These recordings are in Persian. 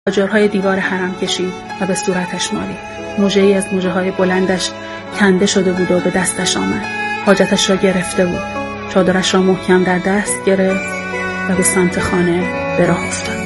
آجرهای دیوار حرم کشید و به صورتش مالید. مژه‌ای از مژه‌های بلندش کنده شده بود و به دستش آمد. حاجتش را گرفته بود. چادرش را محکم در دست گرفت و به سمت خانه به راه افتاد.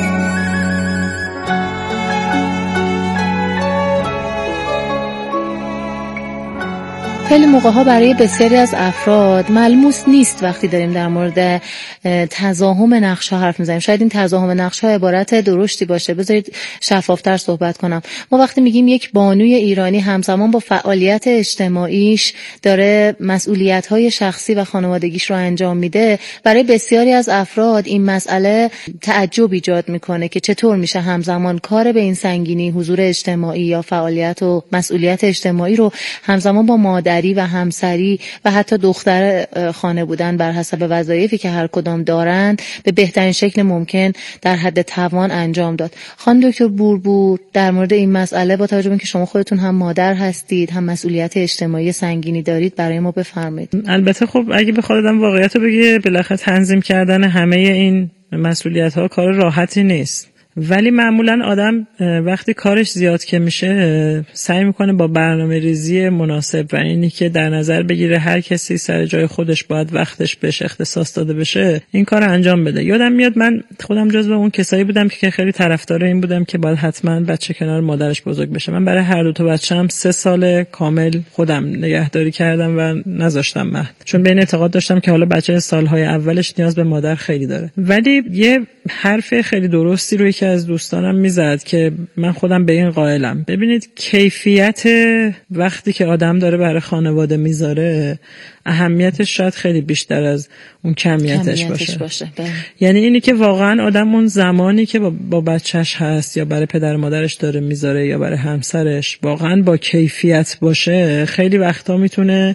خیلی موقع‌ها برای بسیاری از افراد ملموس نیست وقتی داریم در مورد تزاحم نقش‌ها حرف می‌زنیم. شاید این تزاحم نقش‌ها عبارت درشتی باشه. بذارید شفافتر صحبت کنم. ما وقتی میگیم یک بانوی ایرانی همزمان با فعالیت اجتماعیش داره مسئولیت‌های شخصی و خانوادگیش رو انجام میده، برای بسیاری از افراد این مسئله تعجب ایجاد میکنه که چطور میشه همزمان کار به این سنگینی، حضور اجتماعی یا فعالیت و مسئولیت اجتماعی رو همزمان با مادری و همسری و حتی دختر خانه بودن بر حسب وظایفی که هر کدام دارند به بهترین شکل ممکن در حد توان انجام داد. خانم دکتر بوربور، در مورد این مسئله با توجه به اینکه شما خودتون هم مادر هستید، هم مسئولیت اجتماعی سنگینی دارید، برای ما بفرمایید. البته خب اگه بخواد آدم واقعیت رو بگه، بالاخره تنظیم کردن همه این مسئولیت‌ها کار راحتی نیست. ولی معمولا آدم وقتی کارش زیاد که میشه سعی میکنه با برنامه ریزی مناسب و اینی که در نظر بگیره هر کسی سر جای خودش باید وقتش بهش اختصاص داده بشه این کار رو انجام بده. یادم میاد من خودم جزو اون کسایی بودم که خیلی طرفدار این بودم که باید حتما بچه کنار مادرش بزرگ بشه. من برای هر دو تا بچه‌م 3 سال کامل خودم نگهداری کردم و نذاشتم مهد، چون به این اعتقاد داشتم که حالا بچه سالهای اولش نیاز به مادر خیلی داره. ولی یه حرف خیلی درستی روی که از دوستانم میزد که من خودم به این قائلم. ببینید کیفیت وقتی که آدم داره برای خانواده میذاره اهمیتش شاید خیلی بیشتر از اون کمیتش باشه. یعنی اینی که واقعا آدم اون زمانی که با بچهش هست یا برای پدر و مادرش داره میذاره یا برای همسرش واقعا با کیفیت باشه، خیلی وقتا میتونه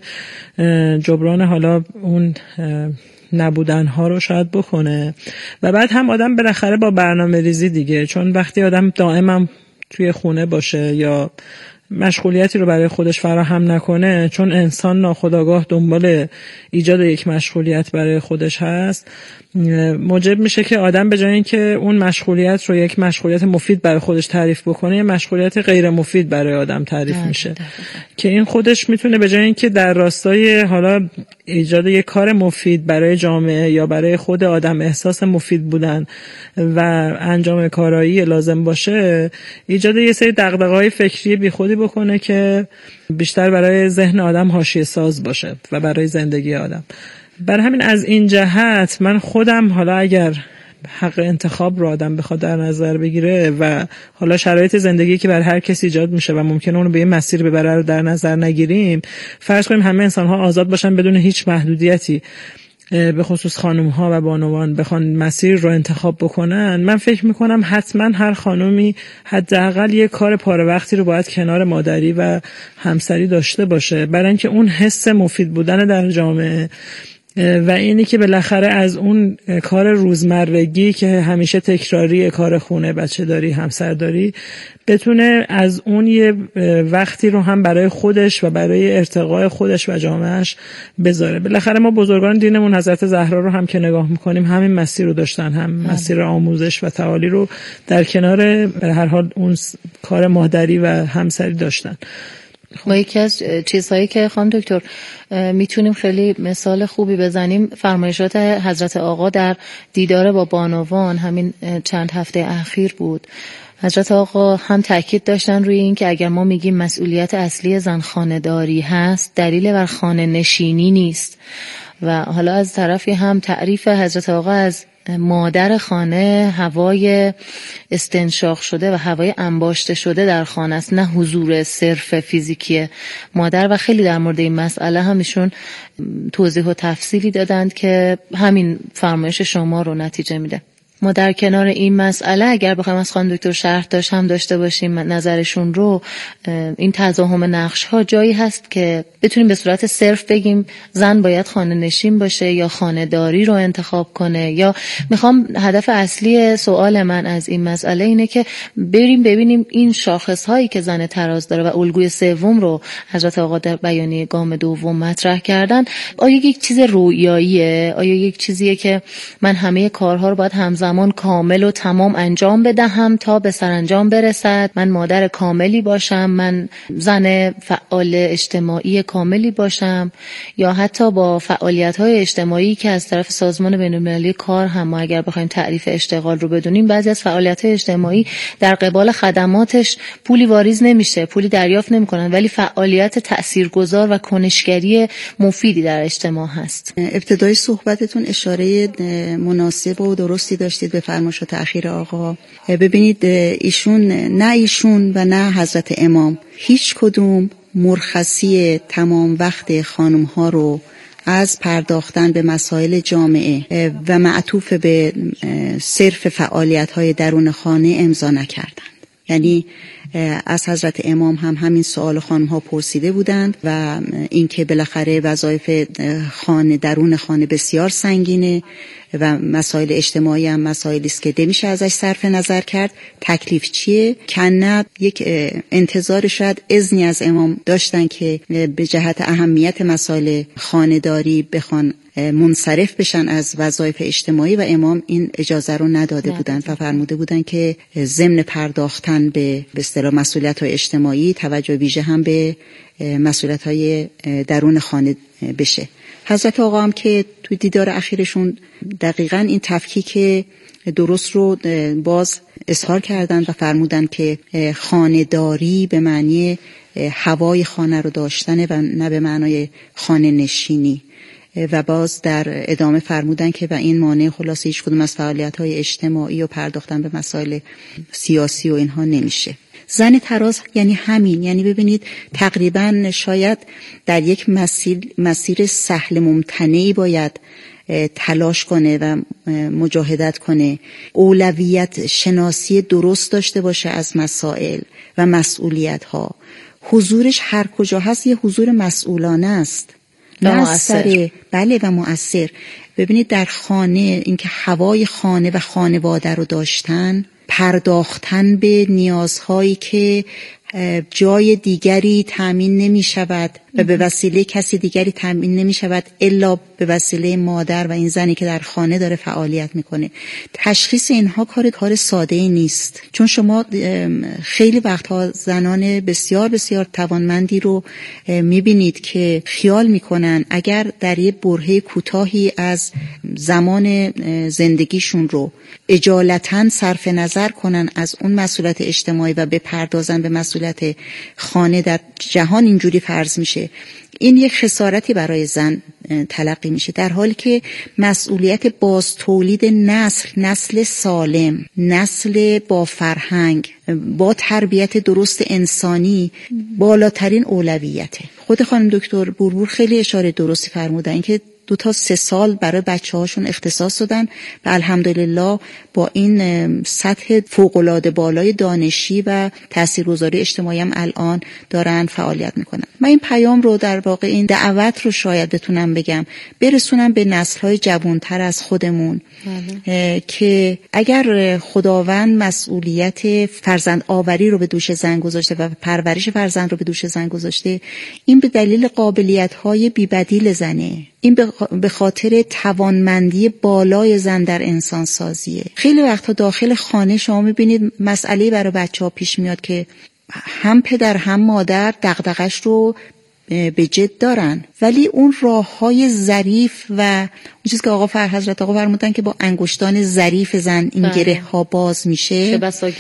جبران حالا اون نبودن ها رو شاید بکنه. و بعد هم آدم بالاخره با برنامه ریزی دیگه، چون وقتی آدم دائما توی خونه باشه یا مشغولیتی رو برای خودش فراهم نکنه، چون انسان ناخودآگاه دنبال ایجاد یک مشغولیت برای خودش هست، موجب میشه که آدم به جای اینکه اون مشغولیت رو یک مشغولیت مفید برای خودش تعریف بکنه، یه مشغولیت غیر مفید برای آدم تعریف میشه که این خودش میتونه به جای اینکه در راستای حالا ایجاد یک کار مفید برای جامعه یا برای خود آدم احساس مفید بودن و انجام کارایی لازم باشه، ایجاد یه سری دغدغه‌های فکری بیخودی بکنه که بیشتر برای ذهن آدم حاشیه ساز باشه و برای زندگی آدم. برای همین از این جهت من خودم حالا اگر حق انتخاب رو آدم بخواد در نظر بگیره و حالا شرایط زندگی که بر هر کسی ایجاد میشه و ممکنه اونو به یه مسیر ببره رو در نظر نگیریم، فرض کنیم همه انسان‌ها آزاد باشن بدون هیچ محدودیتی، به خصوص خانم‌ها و بانوان بخوان مسیر رو انتخاب بکنن، من فکر میکنم حتما هر خانومی حداقل یه کار پاره وقتی رو باید کنار مادری و همسری داشته باشه، برای اینکه اون حس مفید بودن در جامعه و اینی که بالاخره از اون کار روزمرگی که همیشه تکراری، کار خونه، بچه داری، همسر داری، بتونه از اون یه وقتی رو هم برای خودش و برای ارتقاء خودش و جامعهش بذاره. بالاخره ما بزرگان دینمون حضرت زهرا رو هم که نگاه میکنیم همین مسیر رو داشتن، هم مسیر آموزش و تعالی رو در کنار به هر حال اون کار مادری و همسری داشتن. ما یکی از چیزهایی که خانم دکتر میتونیم خیلی مثال خوبی بزنیم فرمایشات حضرت آقا در دیدار با بانوان همین چند هفته اخیر بود. حضرت آقا هم تاکید داشتن روی این که اگر ما میگیم مسئولیت اصلی زن خانه‌داری هست، دلیل بر خانه نشینی نیست. و حالا از طرفی هم تعریف حضرت آقا از مادر خانه هوای استنشاق شده و هوای انباشته شده در خانه است، نه حضور صرف فیزیکی مادر. و خیلی در مورد این مسئله هم ایشون توضیح و تفصیلی دادند که همین فرمایش شما رو نتیجه میده. ما در کنار این مسئله اگر بخوایم از خانم دکتر شرح هم داشته باشیم نظرشون رو، این تزاحم نقش ها جایی هست که بتونیم به صورت صرف بگیم زن باید خانه نشین باشه یا خانه داری رو انتخاب کنه، یا میخوام هدف اصلی سوال من از این مسئله اینه که بریم ببینیم این شاخص هایی که زن تراز داره و الگوی سوم رو حضرت آقا در بیانیه گام دوم مطرح کردن، آیا یک چیز رویاییه؟ آیا یک چیزیه که من همه کارها رو باید همزمان زمان کامل و تمام انجام بدهم تا به سرانجام برسد. من مادر کاملی باشم، من زن فعال اجتماعی کاملی باشم، یا حتی با فعالیت‌های اجتماعی که از طرف سازمان بین‌المللی کار هم ما اگر بخوایم تعریف اشتغال رو بدونیم، بعضی از فعالیت‌های اجتماعی در قبال خدماتش پولی واریز نمیشه، پولی دریافت نمی‌کنن، ولی فعالیت تاثیرگذار و کنشگری مفیدی در اجتماع هست. ابتدای صحبتتون اشاره مناسب و درستی داشتید به فرمایشات اخیر آقا. ببینید ایشون و نه حضرت امام هیچ کدوم مرخصی تمام وقت خانم ها رو از پرداختن به مسائل جامعه و معطوف به صرف فعالیت های درون خانه امضا نکردند. یعنی از حضرت امام هم همین سوال خانم ها پرسیده بودند و اینکه بالاخره وظایف خانه درون خانه بسیار سنگینه و مسائل اجتماعی هم مسائلی است که نمیشه ازش صرف نظر کرد. تکلیف چیه؟ کنه یک انتظار شاید اذنی از امام داشتن که به جهت اهمیت مسائل خانه‌داری بخوان منصرف بشن از وظایف اجتماعی و امام این اجازه رو نداده بودن و فرموده بودن که ضمن پرداختن به اصطلاح مسئولیت‌های اجتماعی توجه ویژه هم به مسئولیت‌های درون خانه بشه. حضرت آقا هم که توی دیدار اخیرشون دقیقاً این تفکیک درست رو باز اظهار کردند و فرمودند که خانه‌داری به معنی هوای خانه رو داشتن و نه به معنای خانه نشینی. و باز در ادامه فرمودن که و این مانع خلاصه هیچ کدوم از فعالیت‌های اجتماعی و پرداختن به مسائل سیاسی و اینها نمیشه. زن تراز یعنی همین، یعنی ببینید تقریبا شاید در یک مسیر سهل ممتنعی باید تلاش کنه و مجاهدت کنه، اولویت شناسی درست داشته باشه از مسائل و مسئولیت ها. حضورش هر کجا هست یه حضور مسئولانه است، مؤثر. بله و مؤثر. ببینید در خانه اینکه هوای خانه و خانواده رو داشتن، پرداختن به نیازهایی که جای دیگری تامین نمی شود و به وسیله کسی دیگری تامین نمی شود الا به وسیله مادر و این زنی که در خانه داره فعالیت میکنه. تشخیص اینها کار ساده ای نیست، چون شما خیلی وقتها زنان بسیار بسیار توانمندی رو میبینید که خیال میکنن اگر در یه برهه کوتاهی از زمان زندگیشون رو اجالتا صرف نظر کنن از اون مسئولیت اجتماعی و بپردازن به مسئولیت خانه، در جهان اینجوری فرض میشه این یک خسارتی برای زن تلقی میشه، در حالی که مسئولیت باز تولید نسل سالم، نسل با فرهنگ، با تربیت درست انسانی بالاترین اولویته. خود خانم دکتر بوربور خیلی اشاره درستی فرمودن که 2 تا 3 سال برای بچه‌هاشون اختصاص دادن و الحمدلله با این سطح فوق‌العاده بالای دانشی و تاثیرگذاری اجتماعی هم الان دارن فعالیت میکنن. من این پیام رو در واقع این دعوت رو شاید بتونم بگم برسونم به نسل‌های جوان‌تر از خودمون که اگر خداوند مسئولیت فرزند آوری رو به دوش زن گذاشته و پرورش فرزند رو به دوش زن گذاشته، این به دلیل قابلیت‌های بی‌بدیل زنه، این به خاطر توانمندی بالای زن در انسان سازیه. خیلی وقتا داخل خانه شما میبینید مسئله برای بچه‌ها پیش میاد که هم پدر هم مادر دغدغش رو به جد دارن، ولی اون راه‌های ظریف و اون چیزی که حضرت آقا فرمودن که با انگشتان ظریف زن این گره‌ها باز میشه،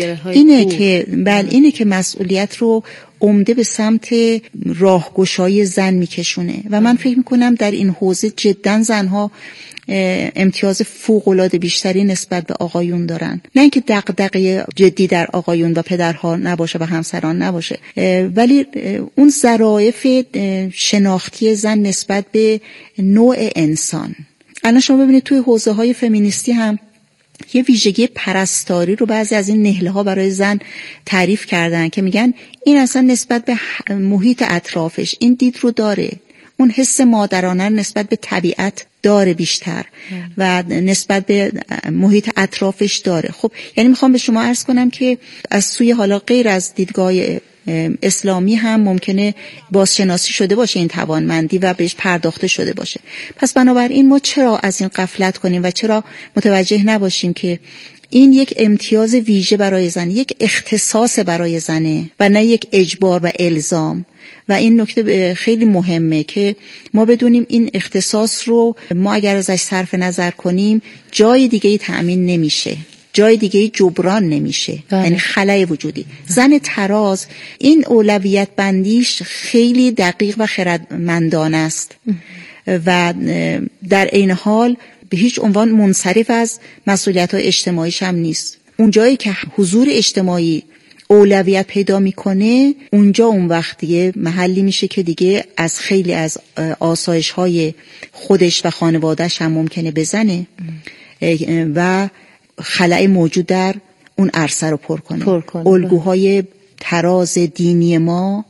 اینه که مسئولیت رو عمده به سمت راهگشای زن میکشونه و من فکر میکنم در این حوزه جدا زنها امتیاز فوق‌العاده بیشتری نسبت به آقایون دارن. نه اینکه دغدغه جدی در آقایون و پدرها نباشه و همسران نباشه، ولی اون ظرافت شناختی زن نسبت به نوع انسان. الان شما ببینید توی حوزه‌های فمینیستی هم یه ویژگی پرستاری رو بعضی از این نهله ها برای زن تعریف کردن که میگن این اصلا نسبت به محیط اطرافش این دید رو داره، اون حس مادرانه نسبت به طبیعت داره بیشتر و نسبت به محیط اطرافش داره. خب یعنی میخوام به شما عرض کنم که از سوی حالا غیر از دیدگاه اسلامی هم ممکنه بازشناسی شده باشه این توانمندی و بهش پرداخته شده باشه. پس بنابراین ما چرا از این غفلت کنیم و چرا متوجه نباشیم که این یک امتیاز ویژه برای زن، یک اختصاص برای زنه و نه یک اجبار و الزام. و این نکته خیلی مهمه که ما بدونیم این اختصاص رو ما اگر ازش صرف نظر کنیم جای دیگه‌ای تأمین نمیشه، جای دیگه‌ای جبران نمیشه، یعنی خلأ وجودی. زن تراز این اولویت بندیش خیلی دقیق و خردمندانه است و در عین حال به هیچ عنوان منصرف از مسئولیت‌های اجتماعیش هم نیست. اون جایی که حضور اجتماعی اولویت پیدا میکنه اونجا اون وقت دیگه محلی میشه که دیگه از خیلی از آسایش‌های خودش و خانواده‌اش هم ممکنه بزنه و خلأ موجود در اون عرصه رو پر کنه. الگوهای تراز دینی ما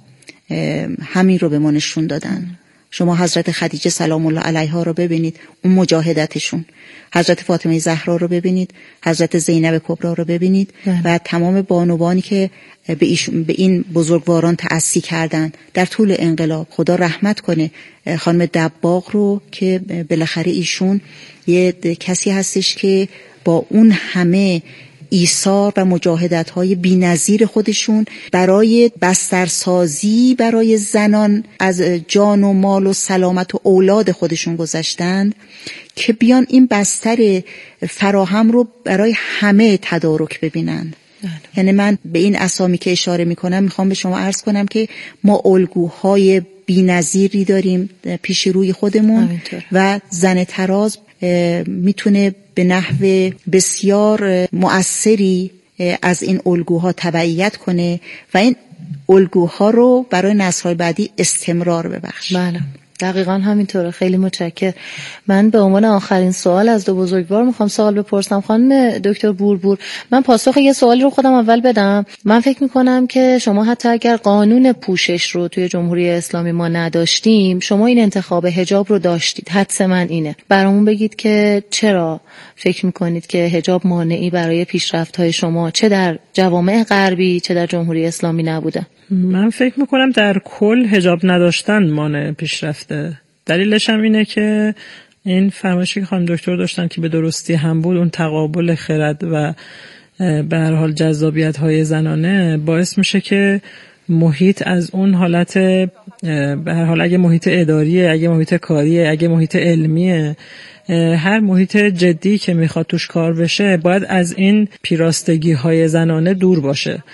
همین رو به ما نشون دادن. شما حضرت خدیجه سلام الله علیها رو ببینید، اون مجاهدتشون، حضرت فاطمه زهرا رو ببینید، حضرت زینب کبرا رو ببینید و تمام بانوانی که به این بزرگواران تأسی کردن در طول انقلاب. خدا رحمت کنه خانم دباغ رو که بالاخره ایشون یه کسی هستش که با اون همه ایثار و مجاهدت‌های بی‌نظیر خودشون برای بسترسازی برای زنان از جان و مال و سلامت و اولاد خودشون گذاشتند که بیان این بستر فراهم رو برای همه تدارک ببینن. یعنی من به این اسامی که اشاره میکنم میخوام به شما عرض کنم که ما الگوهای بی‌نظیری داریم پیش روی خودمون و زن تراز میتونه به نحو بسیار مؤثری از این الگوها تبعیت کنه و این الگوها رو برای نسل‌های بعدی استمرار ببخشه. بله دقیقاً همینطوره. خیلی متشکرم. من به عنوان آخرین سوال از دو بزرگوار میخوام سوال بپرسم. خانم دکتر بوربور، من پاسخ یه سوالی رو خودم اول بدم. من فکر میکنم که شما حتی اگر قانون پوشش رو توی جمهوری اسلامی ما نداشتیم، شما این انتخاب حجاب رو داشتید. حدس من اینه. برامون بگید که چرا فکر میکنید که حجاب مانعی برای پیشرفت‌های شما چه در جوامع غربی چه در جمهوری اسلامی نبوده؟ من فکر میکنم در کل حجاب نداشتن مانع پیشرفته. دلیلش هم اینه که این فرمایشی که خانم دکتر داشتن که به درستی هم بود، اون تقابل خرد و به هر حال جذابیت‌های زنانه باعث میشه که محیط از اون حالت به هر حال اگه محیط اداریه، اگه محیط کاریه، اگه محیط علمیه، هر محیط جدی که میخواد توش کار بشه باید از این پیراستگی‌های زنانه دور باشه.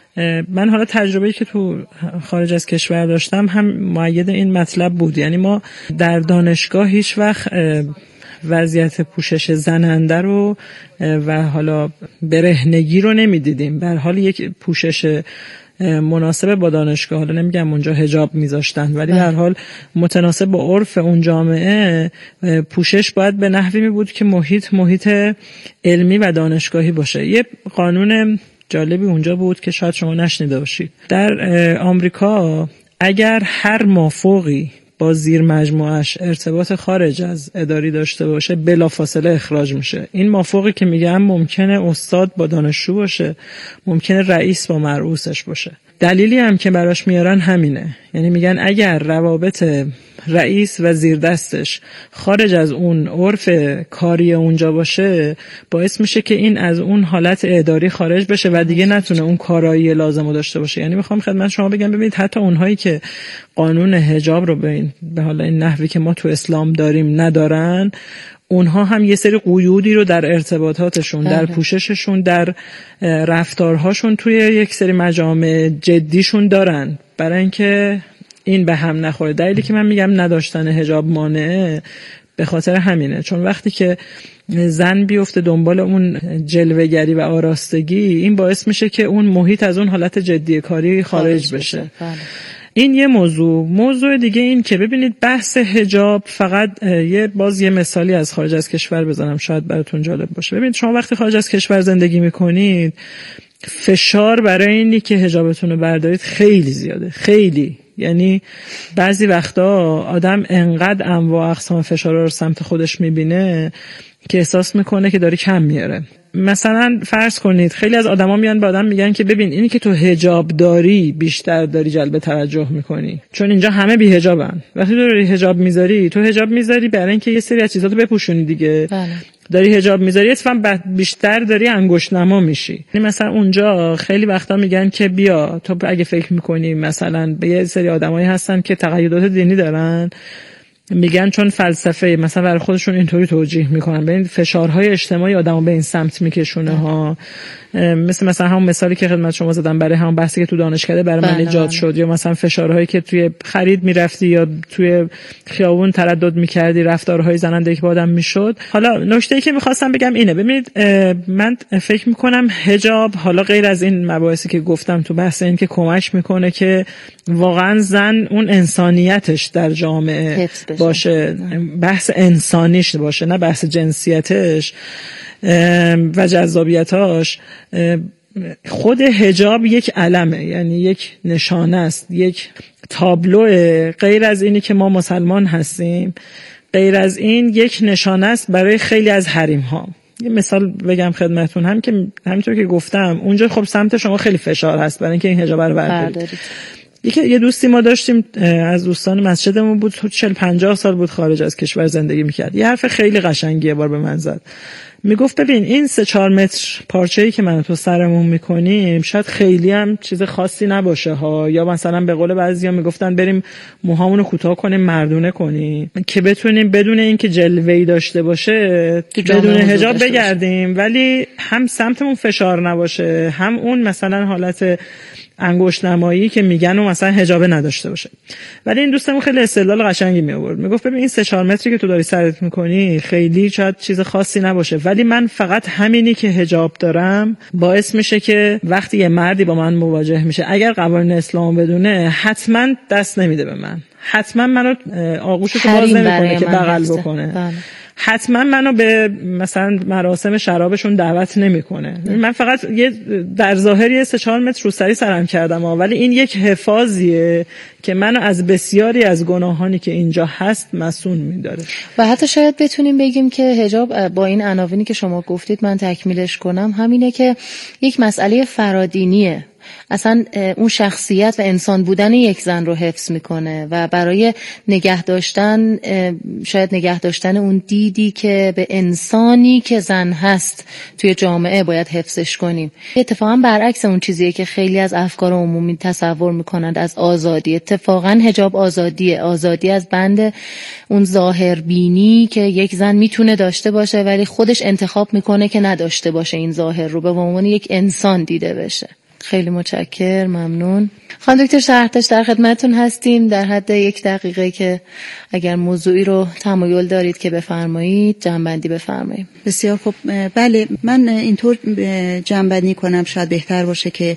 من حالا تجربه‌ای که تو خارج از کشور داشتم هم مؤید این مطلب بود. یعنی ما در دانشگاه هیچ وقت وضعیت پوشش زننده رو و حالا برهنگی رو نمیدیدیم. به هر حال یک پوشش مناسب با دانشگاه، حالا نمیگم اونجا حجاب میذاشتن، ولی در حال متناسب با عرف اون جامعه پوشش باید به نحوی می بود که محیط علمی و دانشگاهی باشه. یه قانون جالبی اونجا بود که شاید شما نشنیده باشید. در آمریکا اگر هر مافوقی با زیر مجموعش ارتباط خارج از اداری داشته باشه بلافاصله اخراج میشه. این مافوقی که میگم ممکنه استاد با دانشجو باشه، ممکنه رئیس با مرئوسش باشه. دلیلی هم که براش میارن همینه. یعنی میگن اگر روابط رئیس و زیر دستش خارج از اون عرف کاری اونجا باشه، باعث میشه که این از اون حالت اداری خارج بشه و دیگه نتونه اون کارایی لازمو داشته باشه. یعنی میخوام خدمت شما بگم ببینید حتی اونهایی که قانون حجاب رو به حال این نحوی که ما تو اسلام داریم ندارن، اونها هم یه سری قیودی رو در ارتباطاتشون، در پوشششون، در رفتارهاشون توی یک سری مجامع جدیشون دارن برای اینکه این به هم نخوره. دلیلی که من میگم نداشتن حجاب مانعه به خاطر همینه، چون وقتی که زن بیفته دنبال اون جلوه‌گری و آراستگی، این باعث میشه که اون محیط از اون حالت جدی کاری خارج بشه. این یه موضوع دیگه این که ببینید بحث حجاب فقط یه مثالی از خارج از کشور بزنم شاید براتون جالب باشه. ببینید شما وقتی خارج از کشور زندگی میکنید فشار برای اینی که حجابتون رو بردارید خیلی زیاده، خیلی، یعنی بعضی وقتا آدم انقدر انواع اقسام فشارها رو سمت خودش میبینه که احساس میکنه که داره کم میاره. مثلا فرض کنید خیلی از آدما میان به آدم میگن که ببین اینی که تو حجاب داری بیشتر داری جلب توجه میکنی، چون اینجا همه بی حجابن. وقتی تو داری حجاب میذاری، تو حجاب میذاری برای اینکه یه سری از چیزا رو بپوشونی دیگه. بله. داری حجاب میذاری اتفاقا بیشتر داری انگشت نما میشی. یعنی مثلا اونجا خیلی وقتا میگن که بیا تو اگه فکر میکنی مثلا به یه سری آدمایی هستن که تقیدات دینی دارن، میگن چون فلسفه مثلا برای خودشون اینطوری توجیه میکنن، به این فشارهای اجتماعی آدمو به این سمت میکشونه ها. مثلا همون مثالی که خدمت شما زدم برای همون بحثی که تو دانشکده برای من ایجاد شد، یا مثلا فشارهایی که توی خرید میرفتی یا توی خیابون تردد میکردی، رفتارهای زننده که با آدم میشد. حالا نکته‌ای که میخواستم بگم اینه، ببینید من فکر میکنم حجاب حالا غیر از این مباحثی که گفتم تو بحث این که کمک میکنه که واقعا زن اون انسانیتش در جامعه باشه، بحث انسانیش باشه نه بحث جنسیتش و جذابیتاش. خود حجاب یک علمه، یعنی یک نشانه است، یک تابلوه. غیر از اینی که ما مسلمان هستیم، غیر از این یک نشانه است برای خیلی از حریم ها. یه مثال بگم خدمتون، هم که همینطور که گفتم اونجا خب سمت شما خیلی فشار هست برای اینکه این حجاب رو بردارید. یه دوستی ما داشتیم از دوستان مسجدمون بود، 40-50 سال بود خارج از کشور زندگی میکرد. یه حرف خیلی قشنگی یه بار به من زد، میگفت ببین این 3-4 متر پارچه‌ای که من تو سرمون میکنیم شاید خیلی هم چیز خاصی نباشه ها، یا مثلا به قول بعضیا میگفتن بریم موهامونو کوتاه کنیم مردونه کنیم که بتونیم بدون اینکه جلوه‌ای داشته باشه بدون حجاب بگردیم، ولی هم سمتمون فشار نباشه، هم اون مثلا حالت انگشت نمایی که میگن و مثلا حجاب نداشته باشه. ولی این دوستمون خیلی استدلال قشنگی می آورد، میگفت ببین این 3-4 متری که تو داری سرت میکنی خیلی شاید چیز خاصی نباشه، ولی من فقط همینی که حجاب دارم باعث میشه که وقتی یه مردی با من مواجه میشه اگر قوانین اسلام بدونه حتما دست نمیده به من، حتما منو آغوشش رو باز نمیکنه که بغل بکنه، حتما منو به مثلا مراسم شرابشون دعوت نمیکنه. من فقط یه در ظاهر 3-4 متر روسری سرم کردم ولی این یک حفاظیه که منو از بسیاری از گناهانی که اینجا هست مسئول می‌داره. و حتی شاید بتونیم بگیم که حجاب با این عناوینی که شما گفتید من تکمیلش کنم همینه که یک مسئله فرادینیه، اصلا اون شخصیت و انسان بودن یک زن رو حفظ میکنه و برای نگه داشتن شاید نگه داشتن اون دیدی که به انسانی که زن هست توی جامعه باید حفظش کنیم. اتفاقا برعکس اون چیزیه که خیلی از افکار عمومی تصور میکنند از آزادی. اتفاقا حجاب آزادیه، آزادی از بند اون ظاهربینی که یک زن میتونه داشته باشه ولی خودش انتخاب میکنه که نداشته باشه، این ظاهر رو به عنوان یک انسان دیده بشه. خیلی متشکر، ممنون. خانم دکتر شهرتاش در خدمتتون هستیم در حد 1 دقیقه که اگر موضوعی رو تمایل دارید که بفرمایید جمع‌بندی بفرمایید. بسیار خوب. بله من اینطور جمع‌بندی کنم شاید بهتر باشه که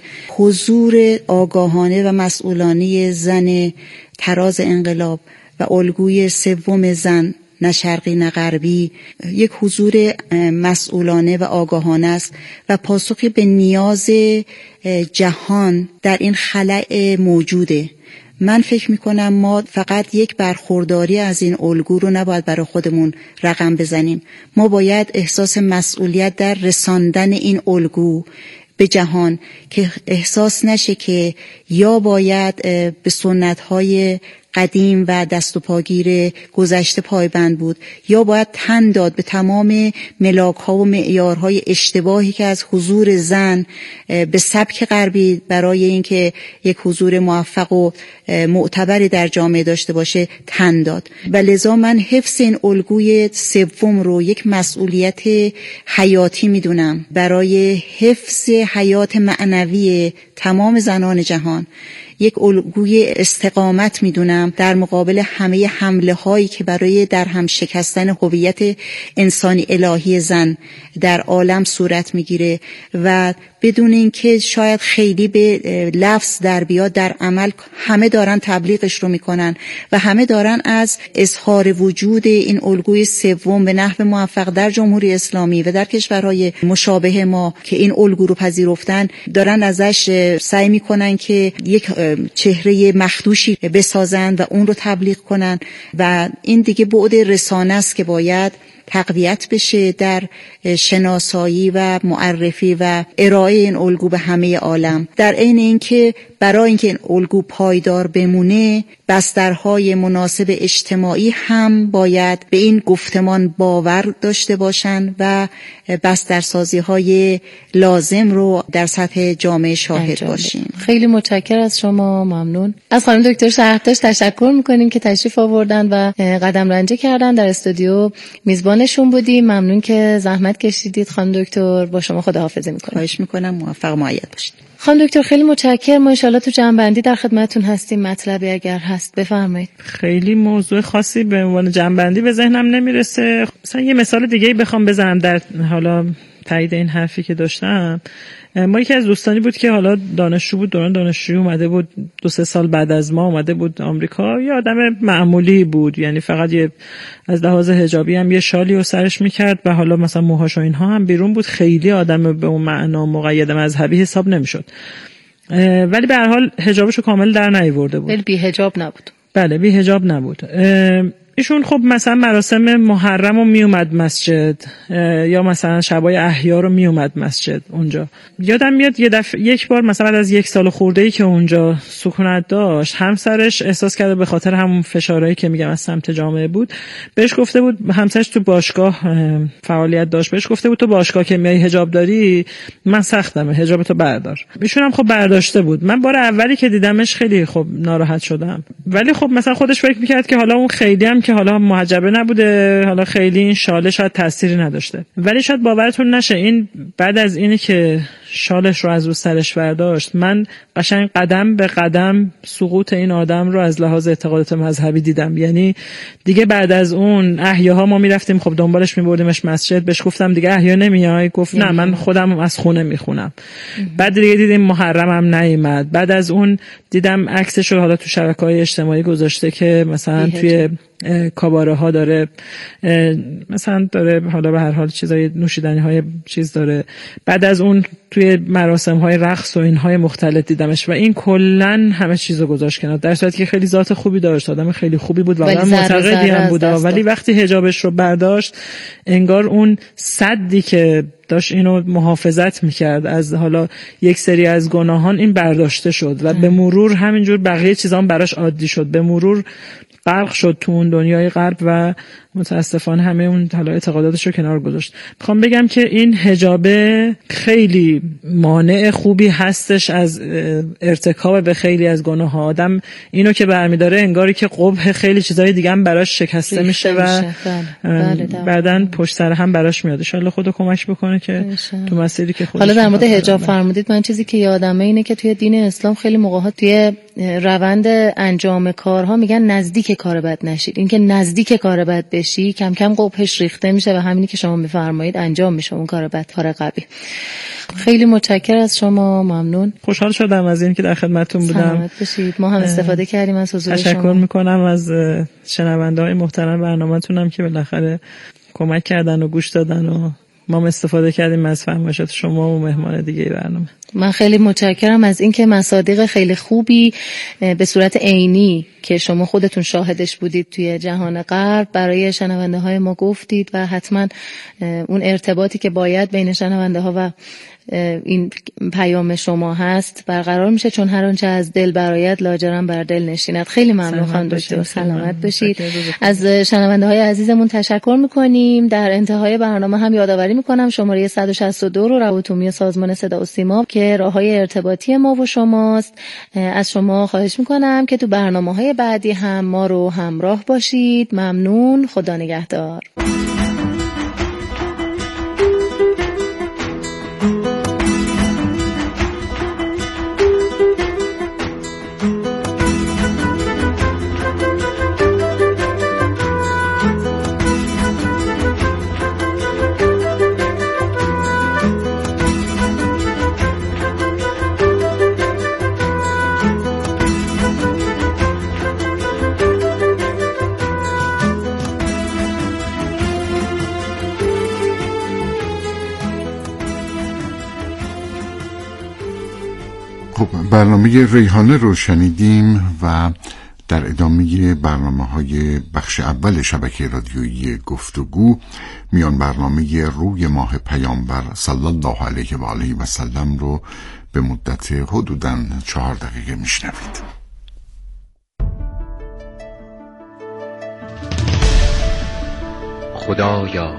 حضور آگاهانه و مسئولانه زن تراز انقلاب و الگوی سوم زن نه شرقی نه غربی یک حضور مسئولانه و آگاهانه است و پاسخی به نیاز جهان در این خلأ موجوده. من فکر میکنم ما فقط یک برخورداری از این الگو رو نباید برای خودمون رقم بزنیم، ما باید احساس مسئولیت در رساندن این الگو به جهان که احساس نشه که یا باید به سنت‌های قدیم و دست و پاگیر گذشته پایبند بود یا باید تن داد به تمام ملاک‌ها و معیارهای اشتباهی که از حضور زن به سبک غربی برای اینکه یک حضور موفق و معتبری در جامعه داشته باشه تن داد. و لذا من حفظ این الگوی سوم رو یک مسئولیت حیاتی میدونم برای حفظ حیات معنوی تمام زنان جهان، یک الگوی استقامت میدونم در مقابل همه حمله هایی که برای در هم شکستن هویت انسانی الهی زن در عالم صورت میگیره و بدون اینکه شاید خیلی به لفظ در بیاد، در عمل همه دارن تبلیغش رو میکنن و همه دارن از اظهار وجود این الگوی سوم به نحو موفق در جمهوری اسلامی و در کشورهای مشابه ما که این الگو رو پذیرفتن دارن ازش سعی میکنن که یک چهره مخدوشی بسازن و اون رو تبلیغ کنن و این دیگه بعد رسانه است که باید تقویت بشه در شناسایی و معرفی و ارائه این الگو به همه عالم. در عین اینکه برای اینکه این الگو پایدار بمونه بسترهای مناسب اجتماعی هم باید به این گفتمان باور داشته باشن و بسترسازی‌های لازم رو در سطح جامعه شاهد باشیم. خیلی متشکرم از شما، ممنون. از خانم دکتر شهرتاش تشکر میکنیم که تشریف آوردن و قدم رنجه کردن در استودیو میزبانشون بودیم. ممنون که زحمت کشیدید خانم دکتر. با شما خداحافظی میکنم. خواهش میکنم، موفق مؤید باشید. خانم دکتر خیلی متشکرم. ما ان شاءالله تو جنبندی در خدمتتون هستیم. مطلبی اگر هست بفرمایید. خیلی موضوع خاصی به عنوان جنبندی به ذهنم نمیرسه. مثلا یه مثال دیگه بخوام بزنم در حالا تایید این حرفی که داشتم. ما یکی از دوستانی بود که حالا دانشجو بود، دوران دانشجویی اومده بود 2-3 سال بعد از ما اومده بود آمریکا. یه آدم معمولی بود، یعنی فقط یه از لحاظ حجابی هم یه شالی و سرش میکرد و حالا مثلا موهاش و اینها هم بیرون بود. خیلی آدم به اون معنا مقید مذهبی حساب نمیشد، ولی به هر حال حجابشو کامل در نیاورده بود. ولی بی حجاب نبود. بله بی حجاب نبود. ایشون خب مثلا مراسم محرم رو میومد مسجد یا مثلا شبای احیا رو میومد مسجد اونجا. یادم میاد یک بار مثلا بعد از 1 سال خورده‌ای که اونجا سکونت داشت، همسرش احساس کرده به خاطر همون فشارهایی که میگم از سمت جامعه بود، بهش گفته بود، همسرش تو باشگاه فعالیت داشت، بهش گفته بود تو باشگاه که میای حجاب داری من سختمه، حجابتو بردار. ایشون هم خب برداشته بود. من بار اولی که دیدمش خیلی خب ناراحت شدم، ولی خب مثلا خودش فکر میکرد که حالا اون خیلی هم که حالا محجبه نبوده، حالا خیلی این شاله شاید تأثیری نداشته. ولی شاید باورتون نشه این بعد از اینی که شالش رو از رو سرش برداشت، من قشنگ قدم به قدم سقوط این آدم رو از لحاظ اعتقادات مذهبی دیدم. یعنی دیگه بعد از اون احیاها ما میرفتیم خب دنبالش میبردیمش مسجد، بهش گفتم دیگه احیا نمیای، گفت نه من خودم از خونه میخونم. بعد دیگه دیدیم محرمم نیامد. بعد از اون دیدم عکسش رو حالا تو شبکه‌های اجتماعی گذاشته که مثلا توی کاباره ها داره مثلا داره حالا به هر حال چیزای نوشیدنی های چیز داره. بعد از اون توی مراسم های رقص و اینهای مختلف دیدمش و این کلن همه چیزو گذاشت کنار، در صورتی که خیلی ذات خوبی داشت، آدم خیلی خوبی بود و آدم معتقدی هم بود، ولی وقتی حجابش رو برداشت انگار اون سدی که داشت اینو محافظت میکرد از حالا یک سری از گناهان این برداشته شد و به مرور همینجور بقیه چیزا هم براش عادی شد، به مرور غرق شد تو اون دنیای غرب و متاسفانه همه اون حالا اعتقاداتش رو کنار گذاشت. میخوام بگم که این حجابه خیلی مانع خوبی هستش از ارتکاب به خیلی از گناه‌ها. آدم اینو که برمی‌داره انگاری که قبح خیلی چیزای دیگه هم براش شکسته میشه و بعدن پشت سر هم براش میاد. ان شاءالله خدا کمک بکنه که تو مسیری که خودش. حالا در مورد حجاب فرمودید، من چیزی که یادمه اینه که توی دین اسلام خیلی موقع‌ها توی روند انجام کارها میگن نزدیک کار بد نشید. این که نزدیک کار بد بشی کم کم قبحش ریخته میشه و همینی که شما میفرمایید انجام میشه اون کار بد، کار قبیح. خیلی متشکرم از شما، ممنون. خوشحال شدم از این که در خدمتتون بودم. سلامت باشید. ما هم استفاده کردیم از حضور شما. تشکر میکنم از شنونده‌های محترم برنامه‌تونم که بالاخره کمک کردن و گوش دادن و ما هم استفاده کردیم از فرمایشات شما و مهمان دیگه برنامه. من خیلی متشکرم از اینکه مصادیق خیلی خوبی به صورت عینی که شما خودتون شاهدش بودید توی جهان غرب برای شنونده های ما گفتید و حتما اون ارتباطی که باید بین شنونده ها و این پیام شما هست برقرار میشه، چون هر آنچه از دل برآید لاجرم بر دل نشیند. خیلی ممنون خانم دکتر، سلامت باشید. از شنونده های عزیزمون تشکر میکنیم. در انتهای برنامه هم یادآوری میکنم شماره 162 رو روابط عمومی سازمان صدا و سیما که راههای ارتباطی ما و شماست. از شما خواهش میکنم که تو برنامه‌های بعدی هم ما رو همراه باشید. ممنون. خدا نگهدار. خب برنامه ریحانه رو شنیدیم و در ادامه برنامه‌های بخش اول شبکه رادیویی گفتگو میان برنامه روی ماه پیامبر صلی الله علیه و آله و سلم رو به مدت حدوداً 4 دقیقه میشنوید. خدایا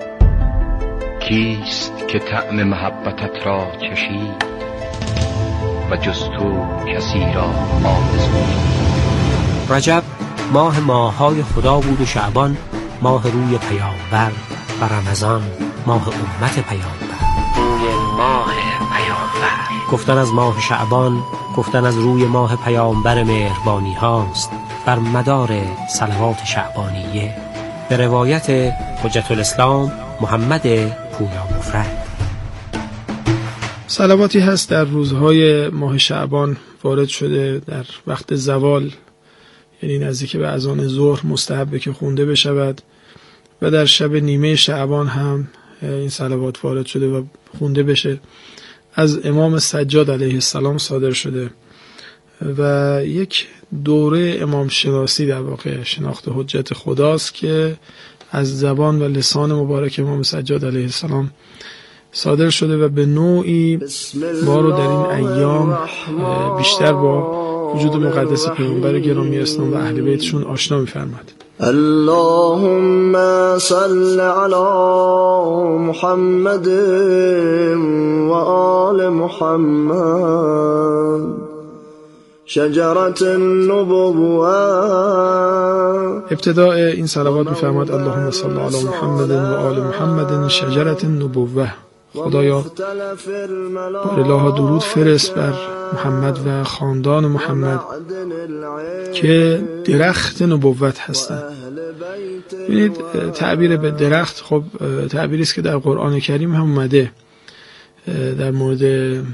کیست که طعم محبتت را چشید و جز تو کسی را آرزویی. رجب ماه ماه‌های خدا بود و شعبان ماه روی پیامبر و رمضان ماه امت پیامبر. روی ماه پیامبر گفتن از ماه شعبان گفتن از روی ماه پیامبر مهربانی هاست بر مدار صلوات شعبانیه به روایت حجت الاسلام محمد پویا مفرد. صلواتی هست در روزهای ماه شعبان وارد شده در وقت زوال، یعنی نزدیک به اذان ظهر مستحبه که خونده بشود و در شب نیمه شعبان هم این صلوات وارد شده و خونده بشه. از امام سجاد علیه السلام صادر شده و یک دوره امام شناسی در واقع شناخت حجت خداست که از زبان و لسان مبارک امام سجاد علیه السلام صادر شده و به نوعی ما رو در این ایام بیشتر با وجود مقدس پیامبر گرامی اسلام و اهل بیتشون آشنا می‌فرماد. اللهم صل علی محمد و آل محمد شجرة النبوة. ابتداء این صلوات می‌فرماد اللهم صل علی محمد و آل محمد شجرة النبوة. خدایا بارلاها درود فرست بر محمد و خاندان محمد که درخت نبوت هستند. ببینید تعبیر به درخت خب تعبیری است که در قرآن کریم هم اومده. در مورد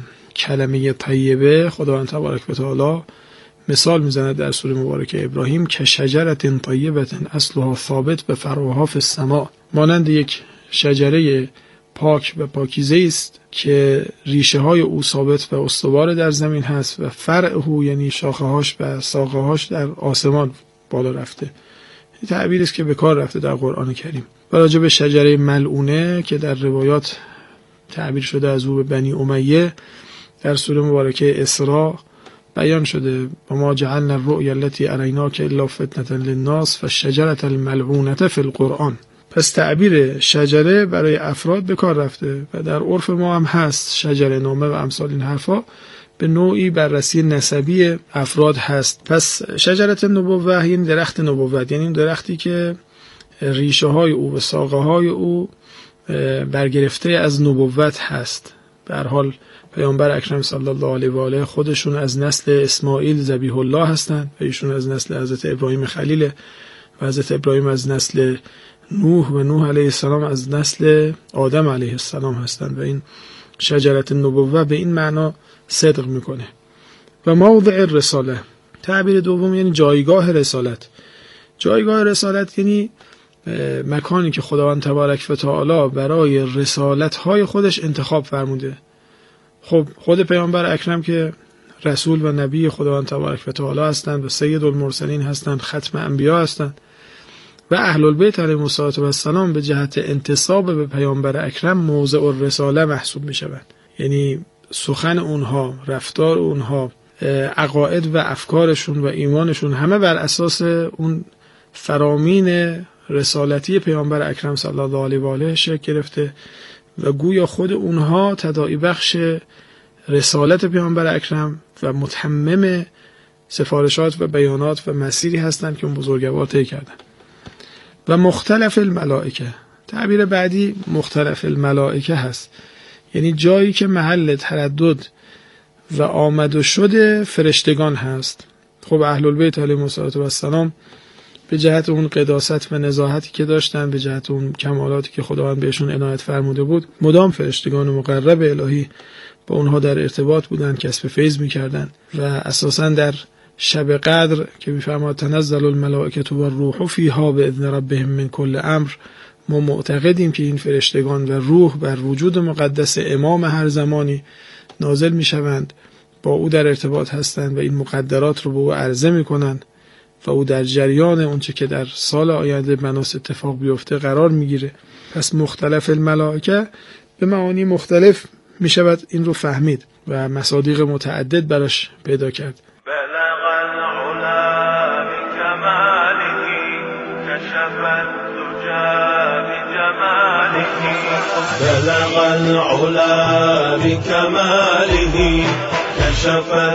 کلمه طیبه خداوند تبارک و تعالی مثال میزنه در سوره مبارکه ابراهیم که شجرة طیبة اصلها ثابت به فرعها فی السماء. مانند یک شجره پاک و پاکیزه است که ریشه های او ثابت و استوار در زمین هست و فرع او یعنی شاخه هاش و ساقه هاش در آسمان بالا رفته. این تعبیری است که به کار رفته در قرآن کریم. و راجع به شجره ملعونه که در روایات تعبیر شده از او به بنی امیه در سوره مبارکه اسراء بیان شده و ما جعلنا الرؤیا التي اریناک الا فتنة للناس فالشجرة الملعونة فی القرآن. پس تعبیر شجره برای افراد به کار رفته و در عرف ما هم هست. شجره نامه و امثال این حرفا به نوعی بررسی نسبی افراد هست. پس شجرة النبوة یعنی درخت نبوت، یعنی درختی که ریشه های او و ساقه های او برگرفته از نبوت هست. به هر حال پیامبر اکرم صلی الله علیه و آله خودشون از نسل اسماعیل ذبیح الله هستند و ایشون از نسل حضرت ابراهیم خلیل و حضرت ابراهیم از نسل نوح و نوح علیه السلام از نسل آدم علیه السلام هستند و این شجرة النبوة به این معنا صدق میکنه. و موضع الرساله تعبیر دوم یعنی جایگاه رسالت. جایگاه رسالت یعنی مکانی که خداوند تبارک و تعالی برای رسالت‌های خودش انتخاب فرموده. خب خود پیامبر اکرم که رسول و نبی خداوند تبارک و تعالی هستند و سید المرسلین هستند، ختم انبیا هستند و اهل البیت علیهم السلام به جهت انتساب به پیامبر اکرم موضع الرساله محسوب می شوند. یعنی سخن اونها، رفتار اونها، عقاید و افکارشون و ایمانشون همه بر اساس اون فرامین رسالتی پیامبر اکرم صلی الله علیه و آله شکل گرفته و گویا خود اونها تداعی بخش رسالت پیامبر اکرم و متمم سفارشات و بیانات و مسیری هستند که اون بزرگوار طی کردند. و مختلف الملائکه تعبیر بعدی مختلف الملائکه هست، یعنی جایی که محل تردد و آمد و شد فرشتگان هست. خب اهل البیت علیهم السلام به جهت اون قداست و نزاهتی که داشتن، به جهت اون کمالاتی که خداوند بهشون عنایت فرموده بود، مدام فرشتگان مقرب الهی با اونها در ارتباط بودن، کسب فیض می‌کردن و اساساً در شب قدر که می‌فرماد تنزل الملائکه و الروح فیها باذن ربهم من کل امر، ما معتقدیم که این فرشتگان و روح بر وجود مقدس امام هر زمانی نازل می‌شوند با او در ارتباط هستند و این مقدرات رو به او عرضه میکنن و او در جریان اونچه که در سال آینده مناس اتفاق بیفته قرار میگیره. پس مختلف الملائکه به معانی مختلف میشود این رو فهمید و مصادیق متعدد براش پیدا کرد. بلغ العلا بکماله کشف الدجى بجماله بلغ العلا بکماله کشف